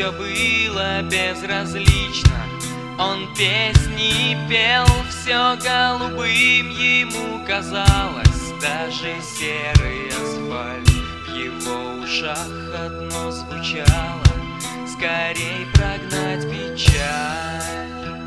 все было безразлично. Он песни пел, все голубым ему казалось. Даже серый асфальт в его ушах одно звучало: скорей прогнать печаль.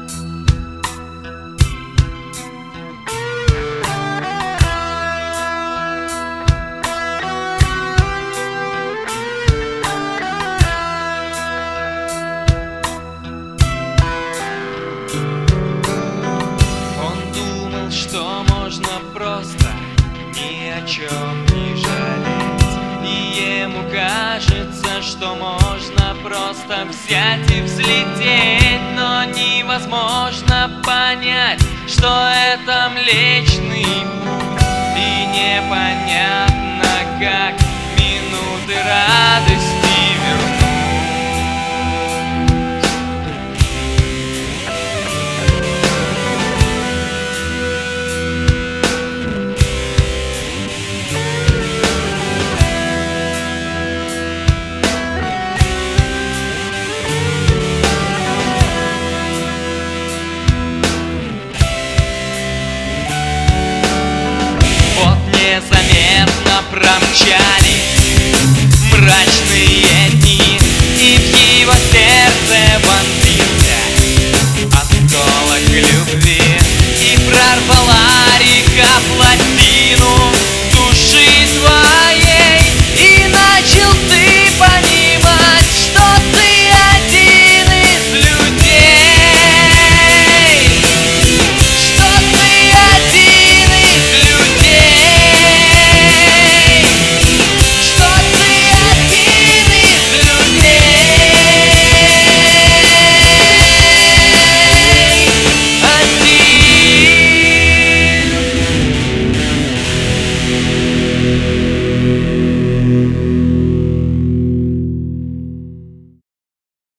Что можно просто ни о чем не жалеть, и ему кажется, что можно просто взять и взлететь, но невозможно понять, что это Млечный Путь, и непонятно, как минуты радости вернуть. Незаметно промчались мрачные